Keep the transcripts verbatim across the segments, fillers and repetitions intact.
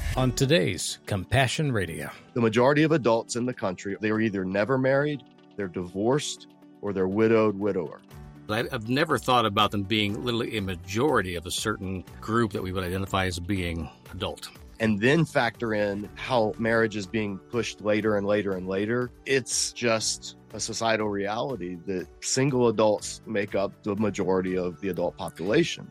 On today's Compassion Radio. The majority of adults in the country, they are either never married, they're divorced, or they're widowed, widower. I've never thought about them being literally a majority of a certain group that we would identify as being adult. And then factor in how marriage is being pushed later and later and later. It's just a societal reality that single adults make up the majority of the adult population.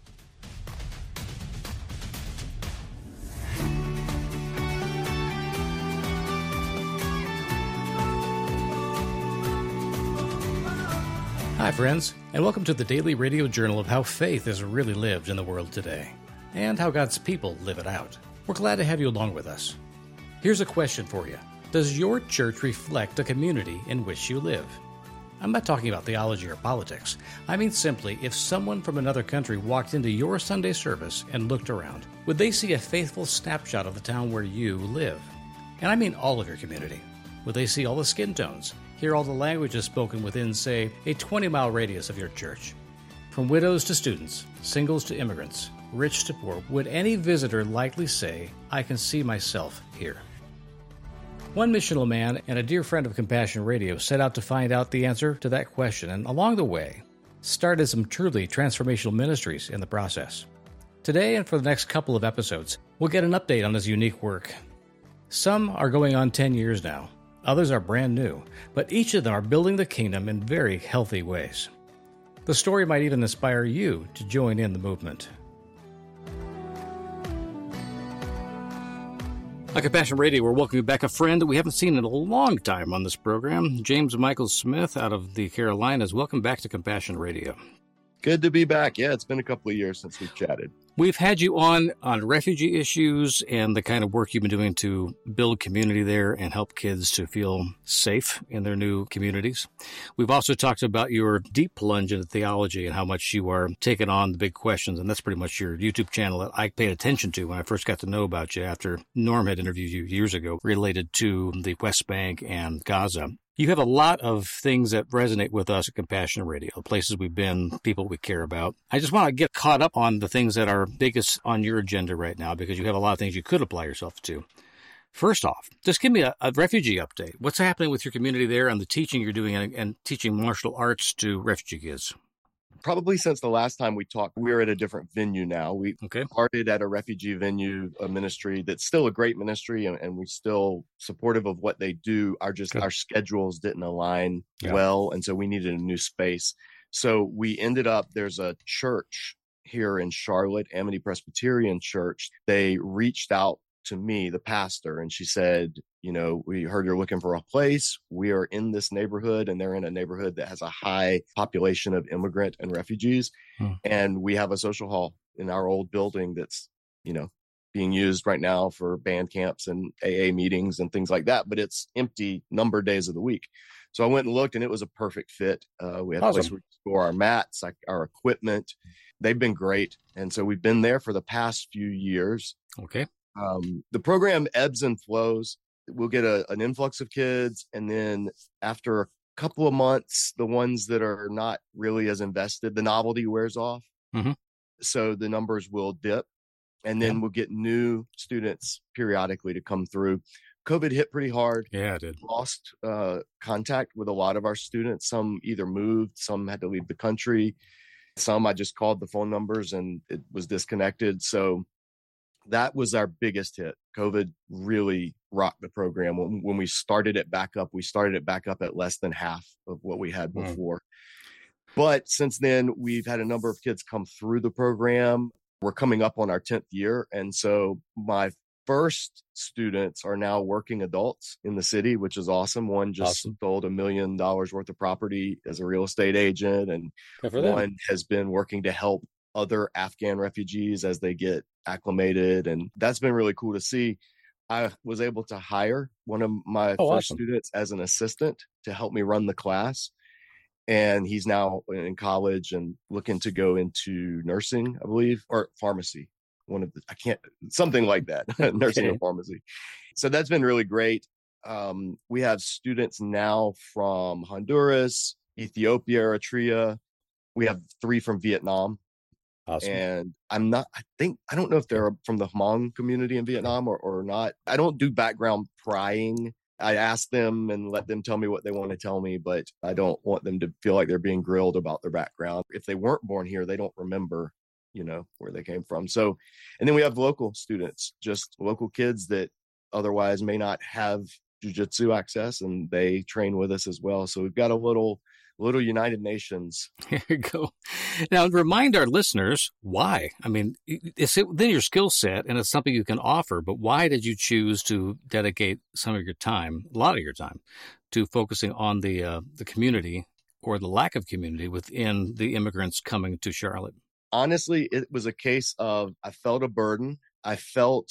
Hi, friends, and welcome to the Daily Radio Journal of how faith is really lived in the world today, and how God's people live it out. We're glad to have you along with us. Here's a question for you. Does your church reflect the community in which you live? I'm not talking about theology or politics. I mean simply, if someone from another country walked into your Sunday service and looked around, would they see a faithful snapshot of the town where you live? And I mean all of your community. Would they see all the skin tones? Hear all the languages spoken within, say, a twenty-mile radius of your church? From widows to students, singles to immigrants, rich to poor, would any visitor likely say, I can see myself here? One missional man and a dear friend of Compassion Radio set out to find out the answer to that question, and along the way, started some truly transformational ministries in the process. Today and for the next couple of episodes, we'll get an update on his unique work. Some are going on ten years now. Others are brand new, but each of them are building the kingdom in very healthy ways. The story might even inspire you to join in the movement. On Compassion Radio, we're welcoming back a friend that we haven't seen in a long time on this program. James Michael Smith out of the Carolinas. Welcome back to Compassion Radio. Good to be back. Yeah, it's been a couple of years since we've chatted. We've had you on on refugee issues and the kind of work you've been doing to build community there and help kids to feel safe in their new communities. We've also talked about your deep plunge into theology and how much you are taking on the big questions. And that's pretty much your YouTube channel that I paid attention to when I first got to know about you after Norm had interviewed you years ago related to the West Bank and Gaza. You have a lot of things that resonate with us at Compassion Radio, places we've been, people we care about. I just want to get caught up on the things that are biggest on your agenda right now, because you have a lot of things you could apply yourself to. First off, just give me a, a refugee update. What's happening with your community there and the teaching you're doing and, and teaching martial arts to refugee kids? Probably since the last time we talked, we're at a different venue now. We okay. started at a refugee venue, a ministry that's still a great ministry, and, and we're still supportive of what they do. Our just Good. Our schedules didn't align yeah. well, and so we needed a new space. So we ended up, there's a church here in Charlotte, Amity Presbyterian Church. They reached out to me, the pastor, and she said, you know, we heard you're looking for a place. We are in this neighborhood, and they're in a neighborhood that has a high population of immigrant and refugees. Hmm. And we have a social hall in our old building that's, you know, being used right now for band camps and A A meetings and things like that, but it's empty number of days of the week. So I went and looked, and it was a perfect fit. Uh, we have awesome. a place where we store our mats, like our equipment. They've been great. And so we've been there for the past few years. Okay. Um, the program ebbs and flows. We'll get a, an influx of kids, and then after a couple of months, the ones that are not really as invested, the novelty wears off. Mm-hmm. So the numbers will dip, and then yeah. we'll get new students periodically to come through. COVID hit pretty hard. Yeah, it did. Lost uh, contact with a lot of our students. Some either moved, some had to leave the country. Some I just called the phone numbers and it was disconnected. So that was our biggest hit. COVID really rocked the program. When, when we started it back up, we started it back up at less than half of what we had before. Mm. But since then, we've had a number of kids come through the program. We're coming up on our tenth year. And so my first students are now working adults in the city, which is awesome. One just awesome. sold a million dollars worth of property as a real estate agent. And one has been working to help other Afghan refugees as they get acclimated. And that's been really cool to see. I was able to hire one of my oh, first awesome. students as an assistant to help me run the class. And he's now in college and looking to go into nursing, I believe, or pharmacy. One of the, I can't, something like that, nursing okay. or pharmacy. So that's been really great. Um, we have students now from Honduras, Ethiopia, Eritrea. We have three from Vietnam. Awesome. And I'm not, I think, I don't know if they're from the Hmong community in Vietnam or, or not. I don't do background prying. I ask them and let them tell me what they want to tell me, but I don't want them to feel like they're being grilled about their background. If they weren't born here, they don't remember, you know, where they came from. So, and then we have local students, just local kids that otherwise may not have jiu-jitsu access, and they train with us as well. So we've got a little little United Nations. Here you go. Now, remind our listeners why. I mean, it's within your skill set and it's something you can offer, but why did you choose to dedicate some of your time, a lot of your time, to focusing on the uh, the community or the lack of community within the immigrants coming to Charlotte? Honestly, it was a case of I felt a burden. I felt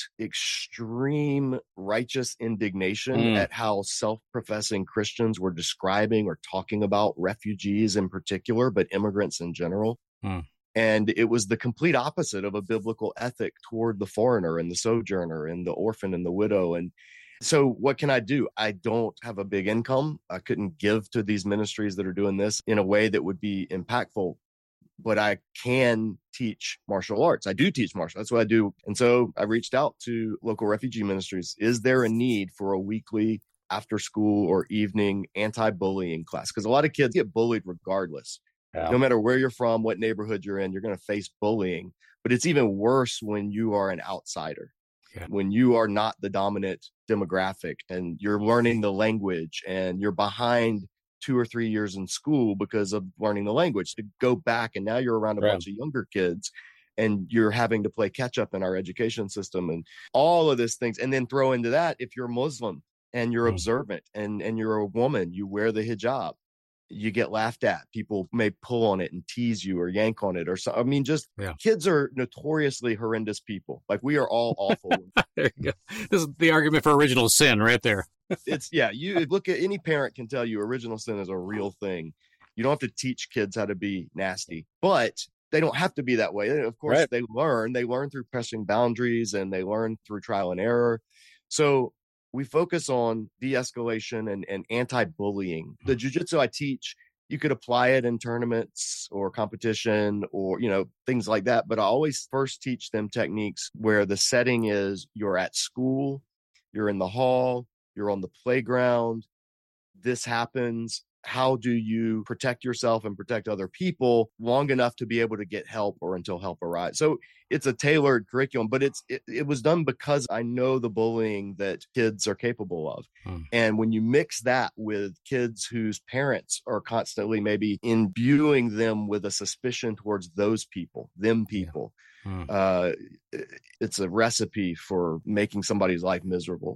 extreme righteous indignation mm. at how self-professing Christians were describing or talking about refugees in particular, but immigrants in general. Mm. And it was the complete opposite of a biblical ethic toward the foreigner and the sojourner and the orphan and the widow. And so what can I do? I don't have a big income. I couldn't give to these ministries that are doing this in a way that would be impactful. But I can teach martial arts. I do teach martial arts. That's what I do. And so I reached out to local refugee ministries. Is there a need for a weekly after school or evening anti-bullying class? Because a lot of kids get bullied regardless. Yeah. No matter where you're from, what neighborhood you're in, you're going to face bullying. But it's even worse when you are an outsider. Yeah. When you are not the dominant demographic and you're learning the language and you're behind two or three years in school because of learning the language, to go back and now you're around a right. bunch of younger kids and you're having to play catch up in our education system and all of these things. And then throw into that, if you're Muslim and you're mm. observant and, and you're a woman, you wear the hijab, you get laughed at. People may pull on it and tease you or yank on it or so. I mean, just yeah. kids are notoriously horrendous people. Like we are all awful. There you go. This is the argument for original sin right there. It's yeah, you look at any parent can tell you original sin is a real thing. You don't have to teach kids how to be nasty, but they don't have to be that way. Of course, right. they learn, they learn through pressing boundaries and they learn through trial and error. So we focus on de-escalation and, and anti-bullying. The jiu-jitsu I teach, you could apply it in tournaments or competition or, you know, things like that. But I always first teach them techniques where the setting is you're at school, you're in the hall, you're on the playground, this happens. How do you protect yourself and protect other people long enough to be able to get help or until help arrives? So it's a tailored curriculum, but it's it, it was done because I know the bullying that kids are capable of. Hmm. And when you mix that with kids whose parents are constantly maybe imbuing them with a suspicion towards those people, them people, yeah. hmm. uh, it's a recipe for making somebody's life miserable.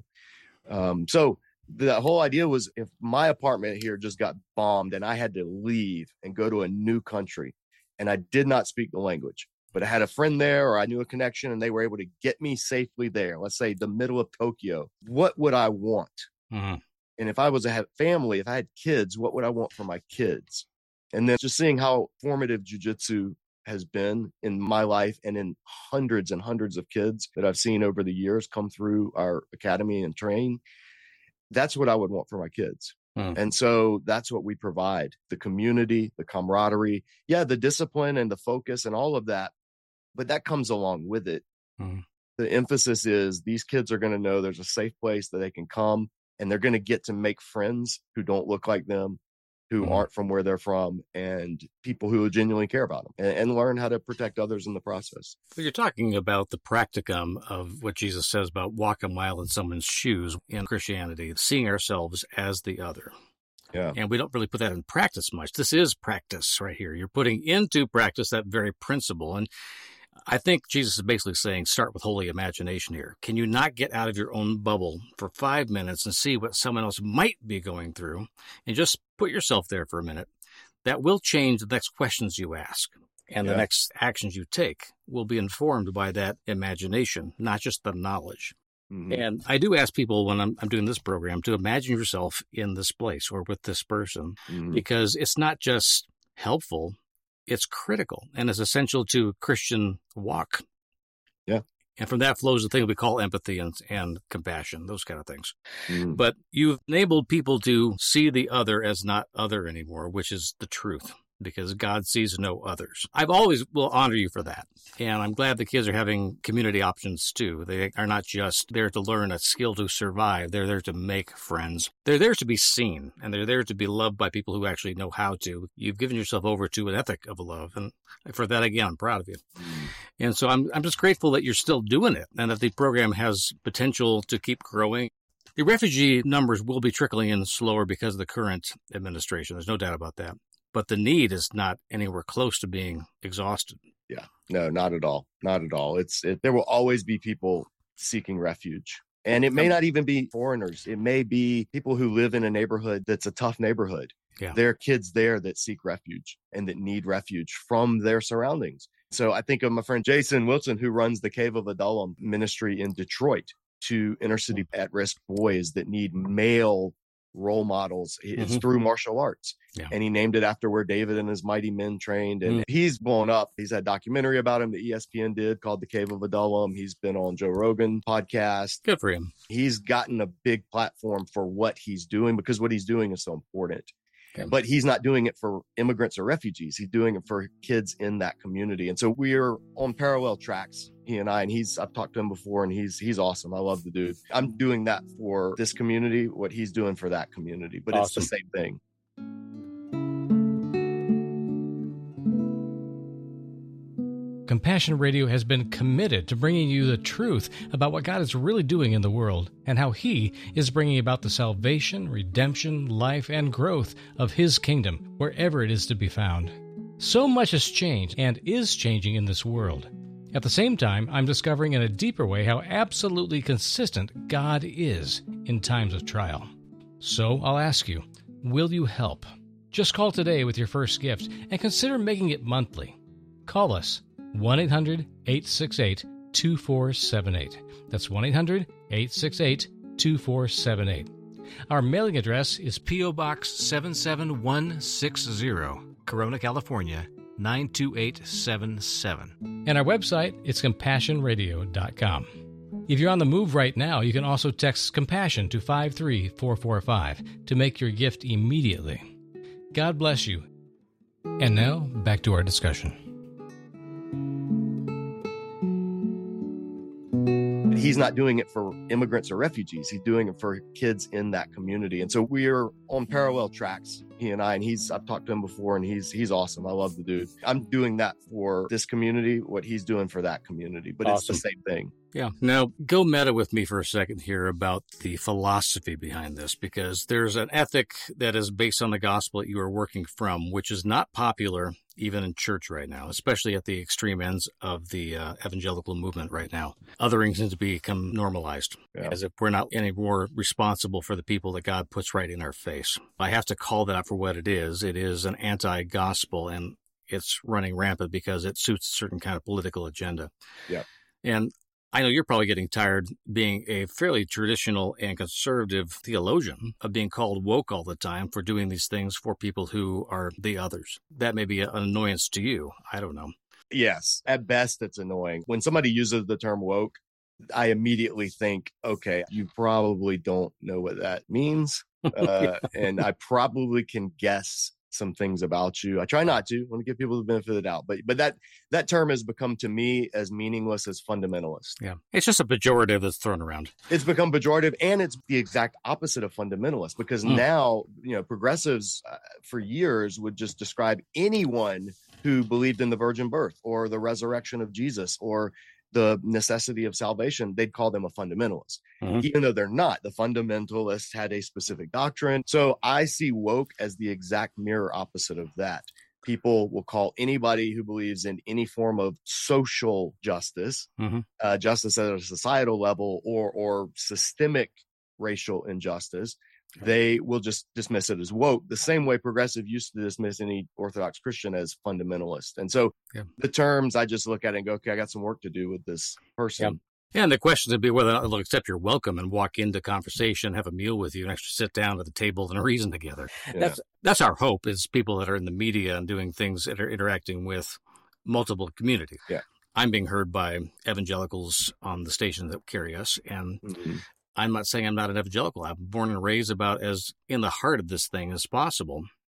Um, so the whole idea was if my apartment here just got bombed and I had to leave and go to a new country and I did not speak the language, but I had a friend there or I knew a connection and they were able to get me safely there, let's say the middle of Tokyo, what would I want? Mm-hmm. And if I was to have family, if I had kids, what would I want for my kids? And then just seeing how formative jiu-jitsu has been in my life and in hundreds and hundreds of kids that I've seen over the years come through our academy and train. That's what I would want for my kids. Hmm. And so that's what we provide, the community, the camaraderie, yeah, the discipline and the focus and all of that. But that comes along with it. Hmm. The emphasis is these kids are going to know there's a safe place that they can come and they're going to get to make friends who don't look like them, who mm-hmm. aren't from where they're from, and people who genuinely care about them and, and learn how to protect others in the process. So you're talking about the practicum of what Jesus says about walk a mile in someone's shoes in Christianity, seeing ourselves as the other. Yeah. And we don't really put that in practice much. This is practice right here. You're putting into practice that very principle. And I think Jesus is basically saying, start with holy imagination here. Can you not get out of your own bubble for five minutes and see what someone else might be going through and just put yourself there for a minute? That will change the next questions you ask. And yeah. the next actions you take will be informed by that imagination, not just the knowledge. Mm-hmm. And I do ask people when I'm, I'm doing this program to imagine yourself in this place or with this person, mm-hmm. because it's not just helpful. It's critical and is essential to Christian walk. Yeah. And from that flows the thing we call empathy and, and compassion, those kind of things. Mm. But you've enabled people to see the other as not other anymore, which is the truth. because God sees no others. I've always will honor you for that. And I'm glad the kids are having community options too. They are not just there to learn a skill to survive. They're there to make friends. They're there to be seen, and they're there to be loved by people who actually know how to. You've given yourself over to an ethic of love. And for that, again, I'm proud of you. And so I'm I'm just grateful that you're still doing it and that the program has potential to keep growing. The refugee numbers will be trickling in slower because of the current administration. There's no doubt about that. But the need is not anywhere close to being exhausted. Yeah, no, not at all. Not at all. It's it, there will always be people seeking refuge. And it may not even be foreigners. It may be people who live in a neighborhood that's a tough neighborhood. Yeah. There are kids there that seek refuge and that need refuge from their surroundings. So I think of my friend Jason Wilson, who runs the Cave of Adullam ministry in Detroit to inner city at-risk boys that need male role models. It's Mm-hmm. through martial arts. Yeah. And he named it after where David and his mighty men trained. And mm. he's blown up. He's had a documentary about him that E S P N did called The Cave of Adullam. He's been on Joe Rogan podcast. Good for him. He's gotten a big platform for what he's doing because what he's doing is so important. Okay. But he's not doing it for immigrants or refugees. He's doing it for kids in that community. And so we're on parallel tracks, he and I, and he's, I've talked to him before and he's, he's awesome. I love the dude. I'm doing that for this community, what he's doing for that community, but awesome. It's the same thing. Compassion Radio has been committed to bringing you the truth about what God is really doing in the world and how He is bringing about the salvation, redemption, life, and growth of His kingdom wherever it is to be found. So much has changed and is changing in this world. At the same time, I'm discovering in a deeper way how absolutely consistent God is in times of trial. So I'll ask you, will you help? Just call today with your first gift and consider making it monthly. Call us. one eight hundred eight six eight two four seven eight. That's one eight hundred eight six eight two four seven eight. Our mailing address is P O. Box seven seven one six zero, Corona, California, nine two eight seven seven. And our website is compassion radio dot com. If you're on the move right now, you can also text COMPASSION to five three four four five to make your gift immediately. God bless you. And now, back to our discussion. He's not doing it for immigrants or refugees. He's doing it for kids in that community. And so we're on parallel tracks, he and I, and he's, I've talked to him before and he's, he's awesome. I love the dude. I'm doing that for this community, what he's doing for that community, but awesome. It's the same thing. Yeah. Now go meta with me for a second here about the philosophy behind this, because there's an ethic that is based on the gospel that you are working from, which is not popular even in church right now, especially at the extreme ends of the uh, evangelical movement right now. Othering seems to become normalized, yeah. as if we're not any more responsible for the people that God puts right in our face. I have to call that for what it is. It is an anti-gospel, and it's running rampant because it suits a certain kind of political agenda. Yeah. And I know you're probably getting tired being a fairly traditional and conservative theologian of being called woke all the time for doing these things for people who are the others. That may be an annoyance to you. I don't know. Yes. At best, it's annoying. When somebody uses the term woke, I immediately think, okay, you probably don't know what that means. Uh, and I probably can guess some things about you. I try not to. I want to give people the benefit of the doubt. But but that that term has become to me as meaningless as fundamentalist. Yeah. It's just a pejorative that's thrown around. It's become pejorative, and it's the exact opposite of fundamentalist, because mm. now, you know, progressives uh, for years would just describe anyone who believed in the virgin birth or the resurrection of Jesus or the necessity of salvation. They'd call them a fundamentalist, mm-hmm. even though they're not. The fundamentalists had a specific doctrine. So I see woke as the exact mirror opposite of that. People will call anybody who believes in any form of social justice, mm-hmm. uh, justice at a societal level, or or systemic racial injustice. They will just dismiss it as woke, the same way progressive used to dismiss any Orthodox Christian as fundamentalist. And so yeah. the terms, I just look at it and go, okay, I got some work to do with this person. Yeah. And the question would be whether they'll accept your welcome and walk into conversation, have a meal with you, and actually sit down at the table and reason together. Yeah. That's that's our hope, is people that are in the media and doing things that are interacting with multiple communities. Yeah. I'm being heard by evangelicals on the station that carry us, and mm-hmm. I'm not saying I'm not an evangelical. I'm born and raised about as in the heart of this thing as possible.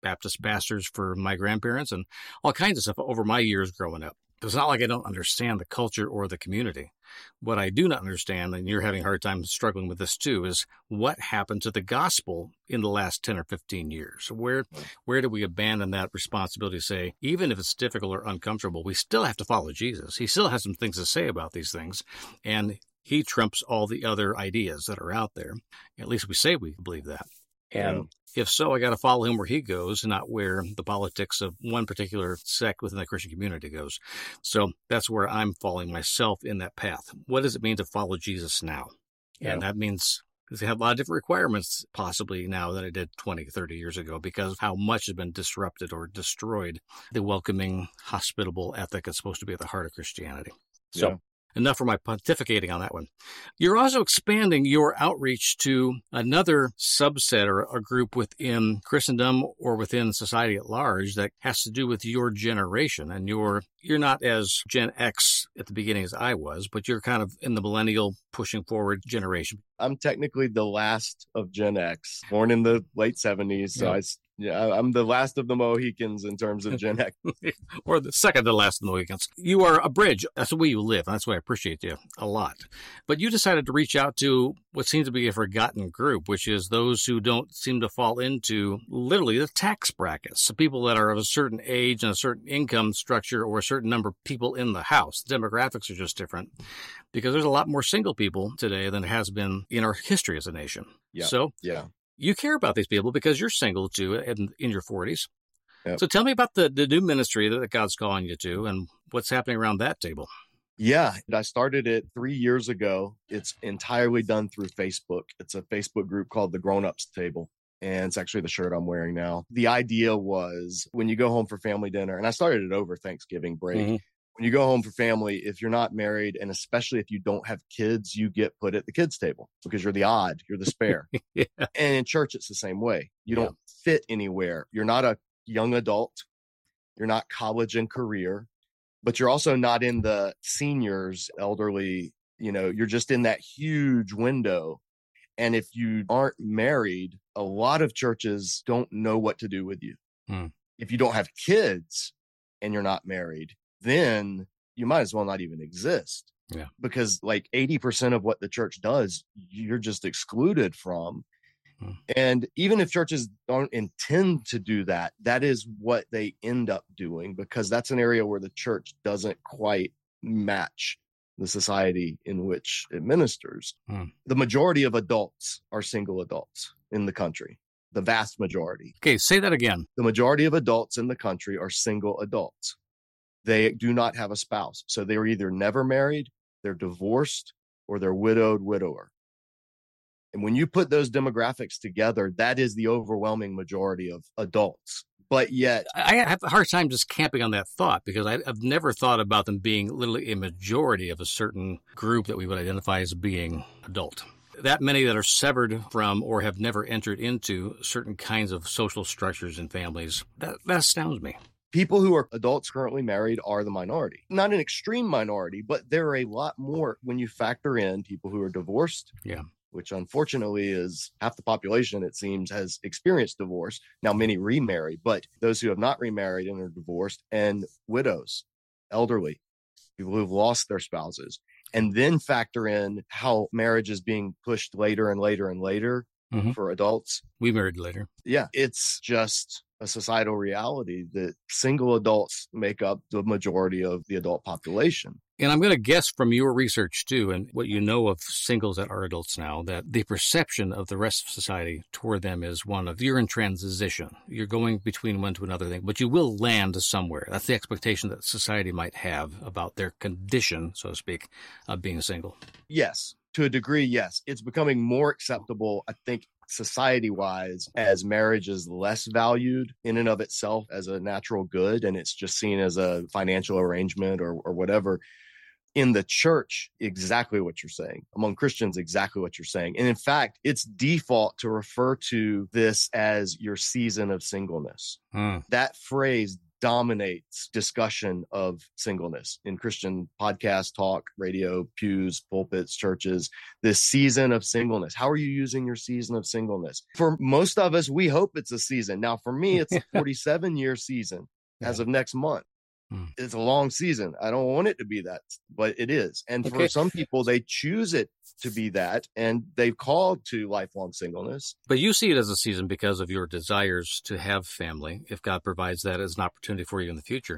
Baptist pastors for my grandparents and all kinds of stuff over my years growing up. It's not like I don't understand the culture or the community. What I do not understand, and you're having a hard time struggling with this too, is what happened to the gospel in the last ten or fifteen years? Where where do we abandon that responsibility to say, even if it's difficult or uncomfortable, we still have to follow Jesus. He still has some things to say about these things, and he trumps all the other ideas that are out there. At least we say we believe that. And if so, I got to follow him where he goes, not where the politics of one particular sect within the Christian community goes. So that's where I'm following myself in that path. What does it mean to follow Jesus now? Yeah. And that means they have a lot of different requirements possibly now than I did twenty, thirty years ago because of how much has been disrupted or destroyed the welcoming, hospitable ethic that's supposed to be at the heart of Christianity. So. Yeah. Enough for my pontificating on that one. You're also expanding your outreach to another subset or a group within Christendom or within society at large that has to do with your generation. And you're, you're not as Gen X at the beginning as I was, but you're kind of in the millennial pushing forward generation. I'm technically the last of Gen X, born in the late seventies. So yeah. I Yeah, I'm the last of the Mohicans in terms of Gen X. Or the second to last of the Mohicans. You are a bridge. That's the way you live. That's why I appreciate you a lot. But you decided to reach out to what seems to be a forgotten group, which is those who don't seem to fall into literally the tax brackets. So people that are of a certain age and a certain income structure or a certain number of people in the house. The demographics are just different because there's a lot more single people today than there has been in our history as a nation. Yeah. So yeah. You care about these people because you're single too in, in your forties. Yep. So tell me about the, the new ministry that God's calling you to and what's happening around that table. Yeah, I started it three years ago. It's entirely done through Facebook. It's a Facebook group called the Grown Ups Table. And it's actually the shirt I'm wearing now. The idea was when you go home for family dinner, and I started it over Thanksgiving break. Mm-hmm. When you go home for family, if you're not married, and especially if you don't have kids, you get put at the kids' table because you're the odd, you're the spare. Yeah. And in church, it's the same way. You yeah. don't fit anywhere. You're not a young adult. You're not college and career, but you're also not in the seniors, elderly, you know, you're just in that huge window. And if you aren't married, a lot of churches don't know what to do with you. Hmm. If you don't have kids and you're not married, then you might as well not even exist. Yeah. Because like eighty percent of what the church does, you're just excluded from. Hmm. And even if churches don't intend to do that, that is what they end up doing because that's an area where the church doesn't quite match the society in which it ministers. Hmm. The majority of adults are single adults in the country. The vast majority. Okay, say that again. The majority of adults in the country are single adults. They do not have a spouse. So they're either never married, they're divorced, or they're widowed, widower. And when you put those demographics together, that is the overwhelming majority of adults. But yet... I have a hard time just camping on that thought because I've never thought about them being literally a majority of a certain group that we would identify as being adult. That many that are severed from or have never entered into certain kinds of social structures and families, that, that astounds me. People who are adults currently married are the minority. Not an extreme minority, but there are a lot more when you factor in people who are divorced, yeah, which unfortunately is half the population, it seems, has experienced divorce. Now, many remarry, but those who have not remarried and are divorced, and widows, elderly, people who have lost their spouses. And then factor in how marriage is being pushed later and later and later mm-hmm. for adults. We married later. Yeah, it's just a societal reality that single adults make up the majority of the adult population. And I'm going to guess from your research, too, and what you know of singles that are adults now, that the perception of the rest of society toward them is one of you're in transition. You're going between one to another thing, but you will land somewhere. That's the expectation that society might have about their condition, so to speak, of being single. Yes, to a degree, yes. It's becoming more acceptable, I think, society-wise, as marriage is less valued in and of itself as a natural good, and it's just seen as a financial arrangement or, or whatever. In the church, exactly what you're saying. Among Christians, exactly what you're saying. And in fact, it's default to refer to this as your season of singleness. Hmm. That phrase dominates discussion of singleness in Christian podcast, talk, radio, pews, pulpits, churches. This season of singleness. How are you using your season of singleness? For most of us, we hope it's a season. Now, for me, it's a forty-seven year season yeah. as of next month. Hmm. It's a long season. I don't want it to be that, but it is. And okay. for some people, they choose it to be that, and they've called to lifelong singleness. But you see it as a season because of your desires to have family, if God provides that as an opportunity for you in the future.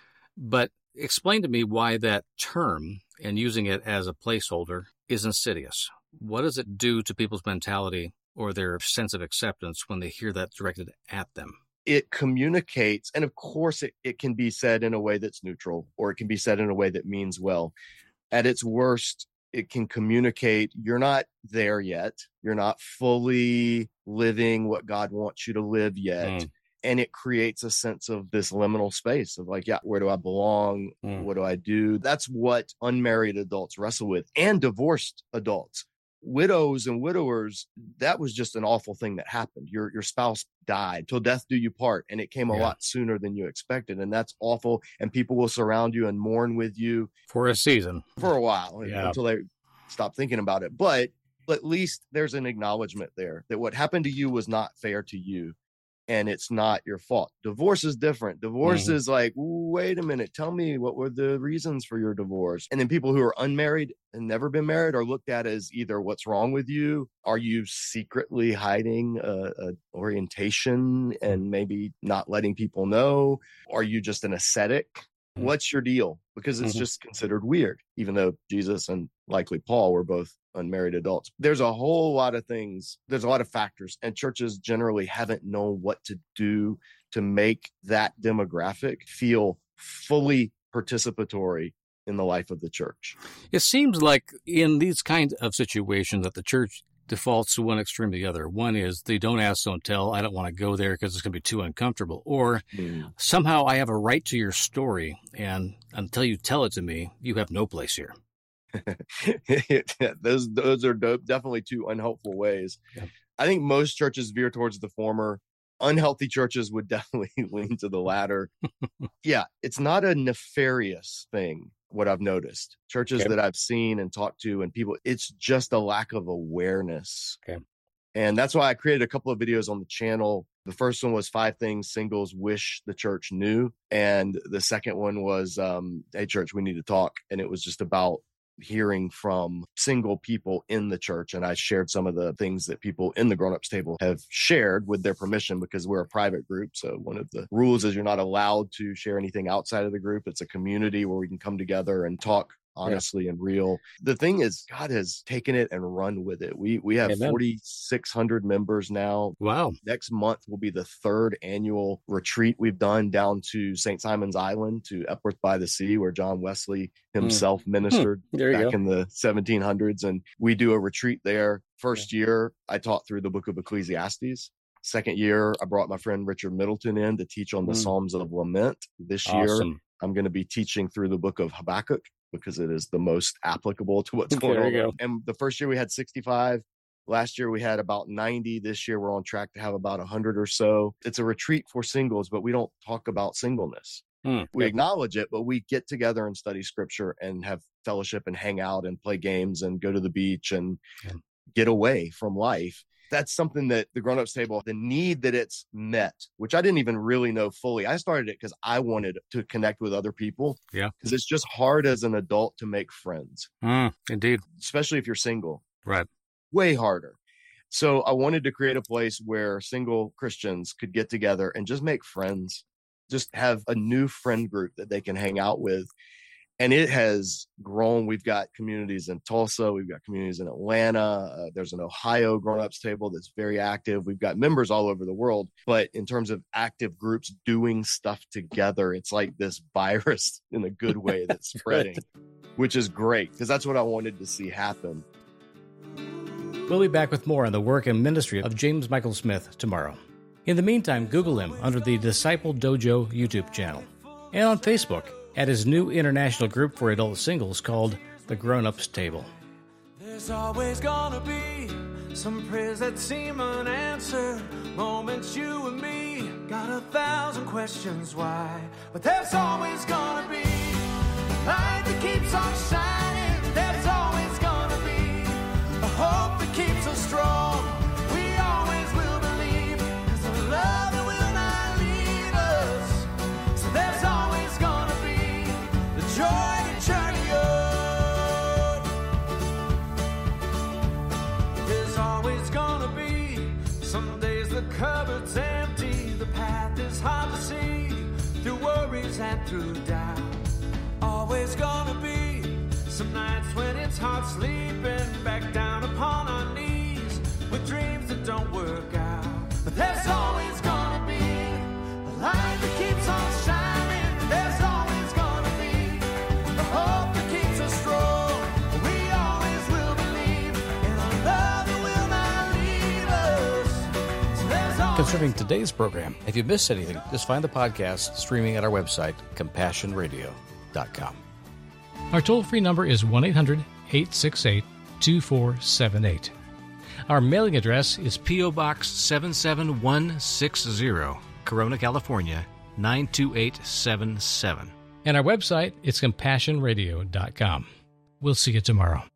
But explain to me why that term and using it as a placeholder is insidious. What does it do to people's mentality or their sense of acceptance when they hear that directed at them? It communicates, and of course it, it can be said in a way that's neutral, or it can be said in a way that means well. At its worst, it can communicate you're not there yet. You're not fully living what God wants you to live yet. Mm. And it creates a sense of this liminal space of like, yeah, where do I belong? Mm. What do I do? That's what unmarried adults wrestle with, and divorced adults. Widows and widowers, that was just an awful thing that happened. Your your spouse died, till death do you part, and it came a yeah. lot sooner than you expected, and that's awful. And people will surround you and mourn with you for a season, for a while, yeah. until they stop thinking about it. But at least there's an acknowledgement there that what happened to you was not fair to you, and it's not your fault. Divorce is different. Divorce mm-hmm. is like, wait a minute, tell me what were the reasons for your divorce? And then people who are unmarried and never been married are looked at as either what's wrong with you? Are you secretly hiding a, a orientation and maybe not letting people know? Are you just an ascetic? Mm-hmm. What's your deal? Because it's mm-hmm. just considered weird, even though Jesus and likely Paul were both unmarried adults. There's a whole lot of things. There's a lot of factors, and churches generally haven't known what to do to make that demographic feel fully participatory in the life of the church. It seems like in these kinds of situations that the church defaults to one extreme or the other. One is they don't ask, don't tell. I don't want to go there because it's going to be too uncomfortable. Or mm. somehow I have a right to your story, and until you tell it to me, you have no place here. those those are dope, definitely two unhelpful ways. Yeah. I think most churches veer towards the former. Unhealthy churches would definitely lean to the latter. Yeah, it's not a nefarious thing, what I've noticed. Churches okay. that I've seen and talked to and people, it's just a lack of awareness. Okay. And that's why I created a couple of videos on the channel. The first one was five things singles wish the church knew. And the second one was, um, hey, church, we need to talk. And it was just about hearing from single people in the church. And I shared some of the things that people in the grown-ups table have shared with their permission, because we're a private group. So one of the rules is you're not allowed to share anything outside of the group. It's a community where we can come together and talk honestly yeah. and real. The thing is, God has taken it and run with it. We we have Amen. forty-six hundred members now. Wow. Next month will be the third annual retreat we've done down to Saint Simon's Island, to Epworth by the Sea, where John Wesley himself mm. ministered hmm. back go. in the seventeen hundreds. And we do a retreat there. First yeah. year, I taught through the book of Ecclesiastes. Second year, I brought my friend Richard Middleton in to teach on the mm. Psalms of Lament. This awesome. year, I'm going to be teaching through the book of Habakkuk, because it is the most applicable to what's going there on. You go. And the first year we had sixty-five. Last year we had about ninety. This year we're on track to have about one hundred or so. It's a retreat for singles, but we don't talk about singleness. Hmm. We acknowledge it, but we get together and study scripture and have fellowship and hang out and play games and go to the beach and yeah. get away from life. That's something that the grown-ups table, the need that it's met, which I didn't even really know fully. I started it because I wanted to connect with other people. Yeah. Because it's just hard as an adult to make friends. Mm, indeed. Especially if you're single. Right. Way harder. So I wanted to create a place where single Christians could get together and just make friends. Just have a new friend group that they can hang out with. And it has grown. We've got communities in Tulsa. We've got communities in Atlanta. Uh, there's an Ohio grown-ups table that's very active. We've got members all over the world. But in terms of active groups doing stuff together, it's like this virus in a good way that's spreading, which is great, because that's what I wanted to see happen. We'll be back with more on the work and ministry of James Michael Smith tomorrow. In the meantime, Google him under the Disciple Dojo YouTube channel and on Facebook at his new international group for adult singles called The Grown-Ups Table. There's always gonna be Some prayers that seem unanswered, moments you and me got a thousand questions why, but there's always gonna be a light that keeps on shining. There's always gonna be a hope that keeps us strong. We always will believe, 'cause the love that will not lead us. So there's always gonna be the joy to journey on. There's always gonna be some days the cupboard's empty, the path is hard to see, through worries and through doubt. Always gonna be some nights when it's hard sleeping, back down upon our knees with dreams that don't work out. But there's always gonna be a light that keeps on shining. There's always gonna be a hope that keeps us strong. We always will believe in a love that will not leave us. So there's always Concerning today's program, if you missed anything, just find the podcast streaming at our website, compassion radio dot com. Our toll-free number is one eight hundred, eight six eight, two four seven eight. Our mailing address is P O. Box seven seven one six zero, Corona, California, nine two eight seven seven. and our website is compassion radio dot com. We'll see you tomorrow.